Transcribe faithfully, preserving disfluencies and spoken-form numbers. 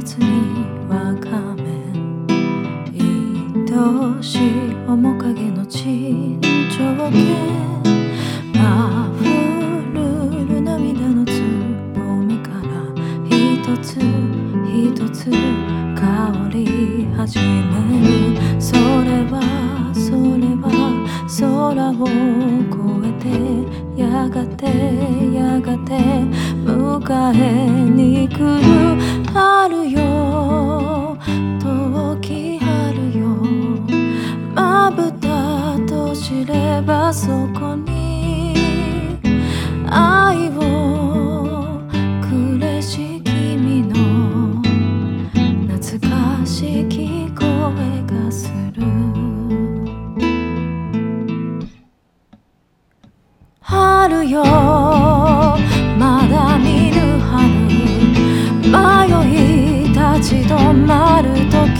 月にわかめ愛しい面影の沈丁剣あふるる涙のつぼみから一つ一つ香り始めるそれはそれは空を越えてやがてやがて迎えに来る春よ遠き春よまぶた閉じればそこに愛をくれし君の懐かしき声がする春よまだ見ぬ春迷い立ち止まる時